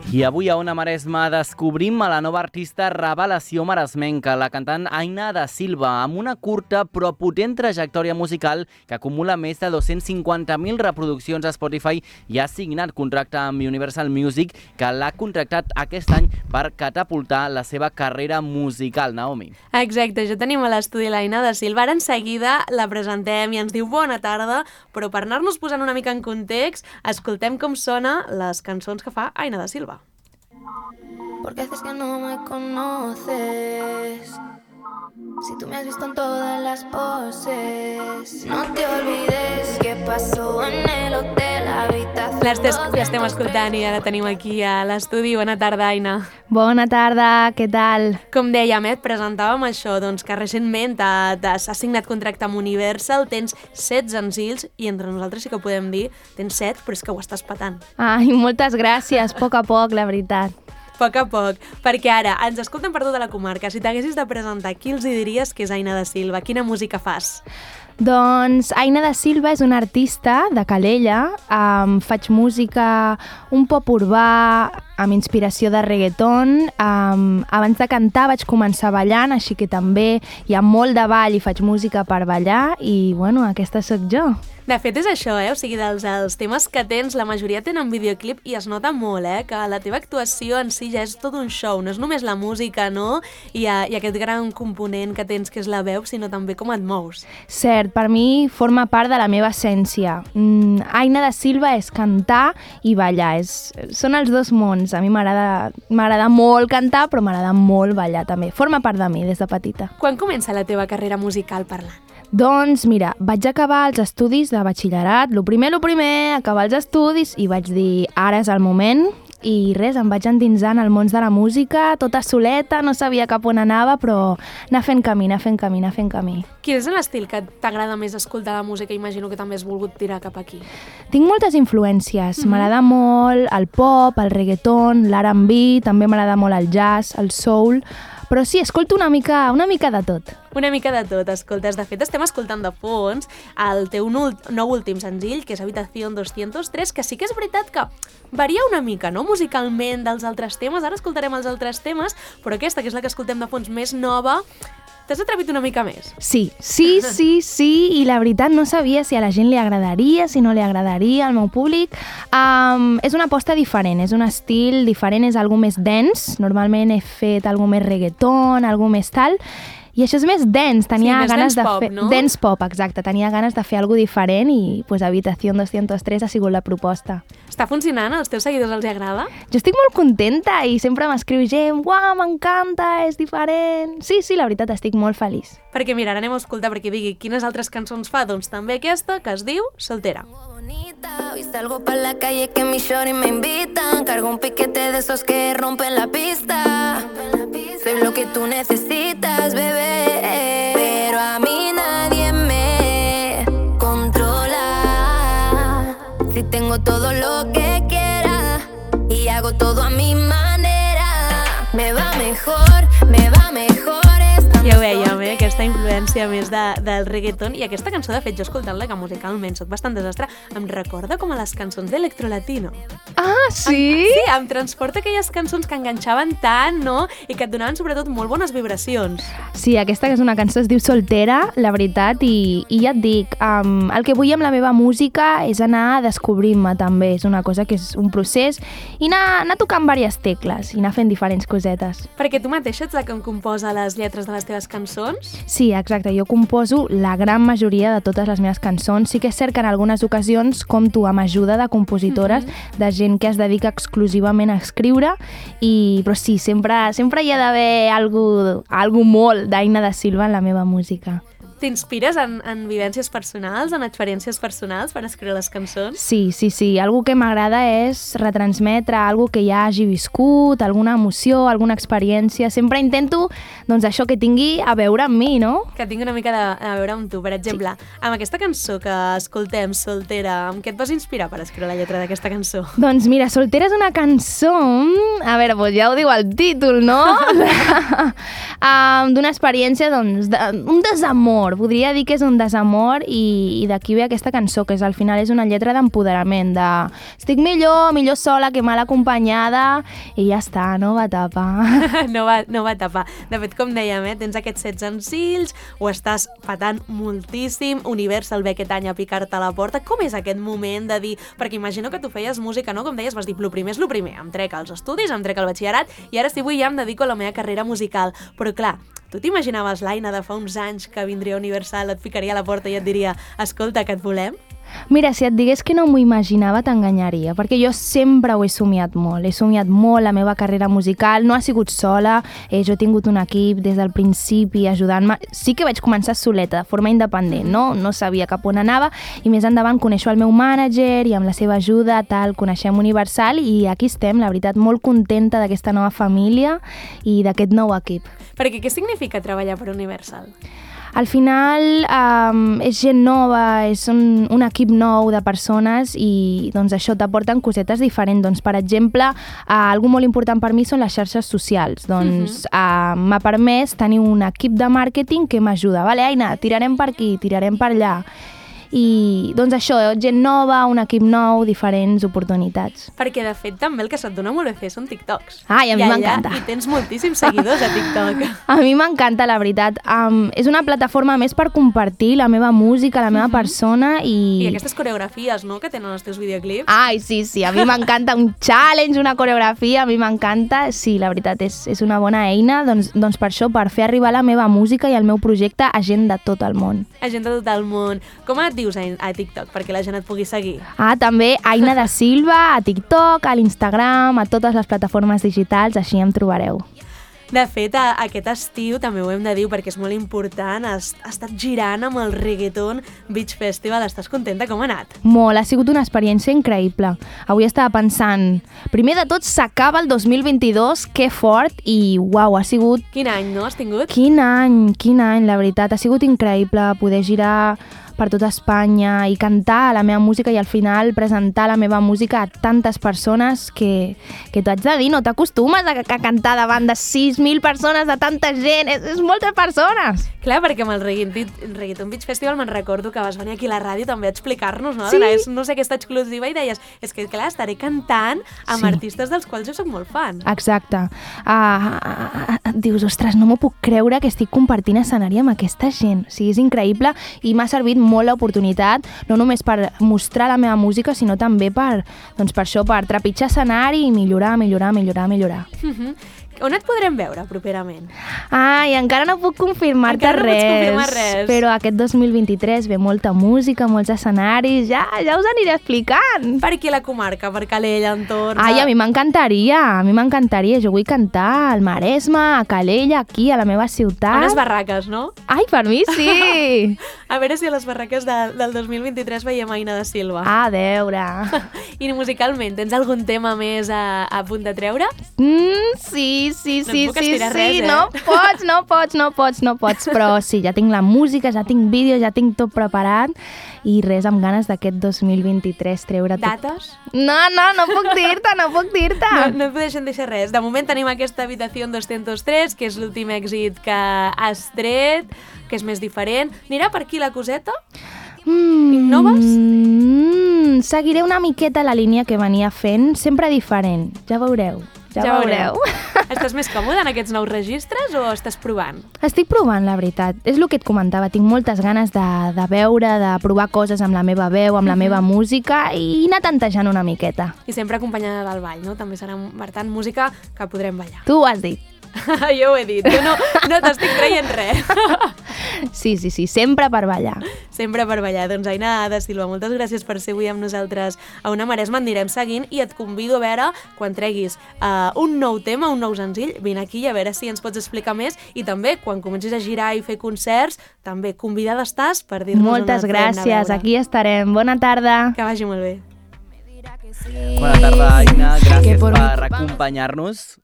I avui a Ona Maresme descobrim a la nova artista revelació maresmenca, la cantant Aina da Silva, amb una curta però potent trajectòria musical que acumula més de 250.000 reproduccions a Spotify i ha signat contracte amb Universal Music, que l'ha contractat aquest any per catapultar la seva carrera musical, Naomi. Exacte, ja tenim a l'estudi l'Aina da Silva. Ara en seguida la presentem i ens diu bona tarda, però per anar-nos posant una mica en context, escoltem com sona les cançons que fa Aina da Silva. Porque haces que no me conoces. Si tú me has visto en todas las poses. No te olvides que pasó en el hotel, habitación. Ja estem escoltant i ara tenim aquí a l'estudi. Bona tarda, Aina. Bona tarda, què tal? Com dèiem, et presentàvem això, doncs que recentment has signat contracte amb Universal, tens 7 senzills i entre nosaltres sí que podem dir, tens 7, però és que ho estàs patant. Ai, moltes gràcies, a poc, la veritat. A poc, perquè ara ens escolten per tota la comarca. Si t'haguessis de presentar, qui els hi diries que és Aina da Silva? Quina música fas? Doncs Aina da Silva és una artista de Calella. Faig música un pop urbà amb inspiració de reggaeton. Abans de cantar vaig començar ballant, així que també hi ha molt de ball i faig música per ballar i, bueno, aquesta sóc jo. De fet, és això, O sigui, dels temes que tens, la majoria tenen videoclip i es nota molt, que la teva actuació en si ja és tot un show, no és només la música, no? I aquest gran component que tens, que és la veu, sinó també com et mous. Cert, per mi forma part de la meva essència. Aina da Silva és cantar i ballar, són els dos mons. A mi m'agrada molt cantar, però m'agrada molt ballar també. Forma part de mi des de petita. Quan comença la teva carrera musical parlant? Doncs mira, vaig acabar els estudis de batxillerat, lo primer, acabar els estudis i vaig dir, ara és el moment, i res, em vaig endinsar en el món de la música, tota soleta, no sabia cap on anava, però anar fent camí. Quin és l'estil que t'agrada més escoltar la música? Imagino que també has volgut tirar cap aquí. Tinc moltes influències, m'agrada molt el pop, el reggaeton, l'R&B, també m'agrada molt el jazz, el soul, però sí, escolto una mica de tot. Una mica de tot, escoltes. De fet, estem escoltant de fons el teu nou últim senzill, que és Habitación 203, que sí que és veritat que varia una mica, no?, musicalment dels altres temes. Ara escoltarem els altres temes, però aquesta, que és la que escoltem de fons més nova, t'has atrevit una mica més? Sí, i la veritat no sabia si a la gent li agradaria, si no li agradaria, al meu públic. És una aposta diferent, és un estil diferent, és algo més dance. Normalment he fet algo més reggaeton, algo més tal, i això és més dance, tenia ganes de fer... No? Dance pop, exacte, tenia ganes de fer algo diferent i pues, Habitación 203 ha sigut la proposta. Està funcionant? Als teus seguidors els agrada? Jo estic molt contenta i sempre m'escriu gent, uau, m'encanta, és diferent. Sí, la veritat, estic molt feliç. Perquè mira, ara anem a escoltar perquè digui quines altres cançons fa, doncs també aquesta, que es diu Soltera. Hoy salgo pa' la calle que mis shorties me invitan. Cargo un piquete de esos que rompen la pista. Soy lo que tú necesitas, bebé. Pero a mí nadie me controla. Si tengo todo lo que quiera y hago todo a mi manera, me va mejor. Ja ho vèiem, aquesta influència més del reggaeton, i aquesta cançó, de fet, jo escoltant-la, que musicalment soc bastant desastre, em recorda com a les cançons d'Electrolatino. Ah, sí? Sí, em transporta aquelles cançons que enganxaven tant, no?, i que et donaven sobretot molt bones vibracions. Sí, aquesta que és una cançó es diu Soltera, la veritat, i ja et dic, el que vull amb la meva música és anar descobrint-me també, és una cosa que és un procés, i anar tocant diverses tecles, i anar fent diferents cosetes. Perquè tu mateixa ets la que em composa les lletres de les teves cançons? Sí, exacte, jo composo la gran majoria de totes les meves cançons. Sí que és cert que en algunes ocasions compto amb ajuda de compositores, de gent que es dedica exclusivament a escriure, però sí, sempre hi ha d'haver algo molt d'Aina da Silva en la meva música. T'inspires en vivències personals, en experiències personals per escriure les cançons? Sí. Algo que m'agrada és retransmetre algo que ja hagi viscut, alguna emoció, alguna experiència. Sempre intento, doncs, això que tingui a veure amb mi, no? Que tingui una mica a veure amb tu. Per exemple, amb aquesta cançó que escoltem, Soltera, amb què et vas inspirar per escriure la lletra d'aquesta cançó? Doncs mira, Soltera és una cançó, a veure, doncs ja ho diu el títol, no? D'una experiència, doncs, un desamor, desamor. Podria dir que és un desamor i d'aquí ve aquesta cançó, que al final és una lletra d'empoderament, de estic millor sola que mal acompanyada, i ja està, no va tapar. No va tapar. De fet, com dèiem, tens aquests 7 senzills, ho estàs patant moltíssim, Universal ve aquest any a picar-te a la porta. Com és aquest moment de dir... Perquè imagino que tu feies música, no? Com deies, vas dir, lo primer és lo primer. Em trec els estudis, em trec el batxillerat, i ara si vull ja em dedico a la meva carrera musical. Però clar, tu t'imaginaves l'Aina de fa uns anys que vindria Universal, et picaria a la porta i et diria escolta, que et volem? Mira, si et digués que no m'ho imaginava, t'enganyaria, perquè jo sempre ho he somiat molt la meva carrera musical, no ha sigut sola, jo he tingut un equip des del principi ajudant-me, sí que vaig començar soleta, de forma independent, no sabia cap on anava, i més endavant coneixo el meu mànager i amb la seva ajuda coneixem Universal i aquí estem, la veritat, molt contenta d'aquesta nova família i d'aquest nou equip. Perquè què significa treballar per Universal? Al final és gent nova, és un equip nou de persones i doncs, això t'aporten cosetes diferents. Doncs, per exemple, algo molt important per mi són les xarxes socials. Doncs, m'ha permès tenir un equip de màrqueting que m'ajuda. Vale, Aina, tirarem per aquí, tirarem per allà. I doncs això, gent nova, un equip nou, diferents oportunitats. Perquè de fet també el que se't dona molt bé fer són TikToks. Ai, a mi m'encanta. I tens moltíssims seguidors a TikTok. A mi m'encanta, la veritat. És una plataforma més per compartir la meva música, la meva persona i... I aquestes coreografies, no?, que tenen els teus videoclips. Ai, sí, a mi m'encanta un challenge, una coreografia, a mi m'encanta. Sí, la veritat, és una bona eina, doncs per això, per fer arribar la meva música i el meu projecte a gent de tot el món. A gent de tot el món. Com et dius a TikTok, perquè la gent et pugui seguir? També Aina da Silva, a TikTok, a l'Instagram, a totes les plataformes digitals, així em trobareu. De fet, aquest estiu, també ho hem de dir perquè és molt important, has estat girant amb el Reggaeton Beach Festival. Estàs contenta? Com ha anat? Molt, ha sigut una experiència increïble. Avui estava pensant, primer de tot s'acaba el 2022, que fort, i uau, ha sigut... Quin any, no, has tingut? Quin any, la veritat. Ha sigut increïble poder girar per tota Espanya i cantar la meva música i al final presentar la meva música a tantes persones que t'haig de dir, no t'acostumes a cantar davant de 6.000 persones, de tanta gent, és moltes persones. Clar, perquè amb el Reggaeton Beach Festival me'n recordo que vas venir aquí a la ràdio també a explicar-nos, no? Sí. No sé, aquesta exclusiva i deies, és que clar, estaré cantant amb artistes dels quals jo soc molt fan. Exacte. Dius, ostres, no m'ho puc creure que estic compartint escenari amb aquesta gent. Sí, és increïble i m'ha servit molt l'oportunitat, no només per mostrar la meva música, sinó també per això, per trepitjar escenari i millorar. On et podrem veure properament? Ai, encara no puc confirmar-te Encara no pots confirmar res. Però aquest 2023 ve molta música, molts escenaris, ja us aniré explicant. Per aquí la comarca, per Calella, entorn... Ai, a mi m'encantaria, jo vull cantar al Maresme, a Calella, aquí, a la meva ciutat. A unes barraques, no? Ai, per mi sí! A veure si a les barraques del 2023 veiem Aina da Silva. A veure... I musicalment, tens algun tema més a punt de treure? Sí. No et puc estirar res, No pots, però sí, ja tinc la música, ja tinc vídeos, ja tinc tot preparat i res, amb ganes d'aquest 2023 treure tot. Dates? No puc dir-te. No et deixen deixar res. De moment tenim aquesta Habitación 203, que és l'últim èxit que has tret, que és més diferent. Anirà per aquí la coseta? Innoves? Seguiré una miqueta la línia que venia fent, sempre diferent, ja veureu. Estàs més còmode en aquests nous registres o estàs provant? Estic provant, la veritat. És el que et comentava. Tinc moltes ganes de veure, de provar coses amb la meva veu, amb la meva música i anar tantejant una miqueta. I sempre acompanyada del ball, no? També serà, per tant, música que podrem ballar. Tu ho has dit. Jo ho he dit. Jo no t'estic traient res. Sí, sempre per ballar. Sempre per ballar. Doncs Aina da Silva, moltes gràcies per ser avui amb nosaltres a Una Maresma. Anirem seguint i et convido a veure, quan treguis un nou tema, un nou senzill, vine aquí a veure si ens pots explicar més i també, quan comencis a girar i fer concerts, també convidada estàs per dir-nos moltes gràcies, aquí estarem. Bona tarda. Que vagi molt bé. Bona tarda, Aina. Gràcies per acompanyar-nos.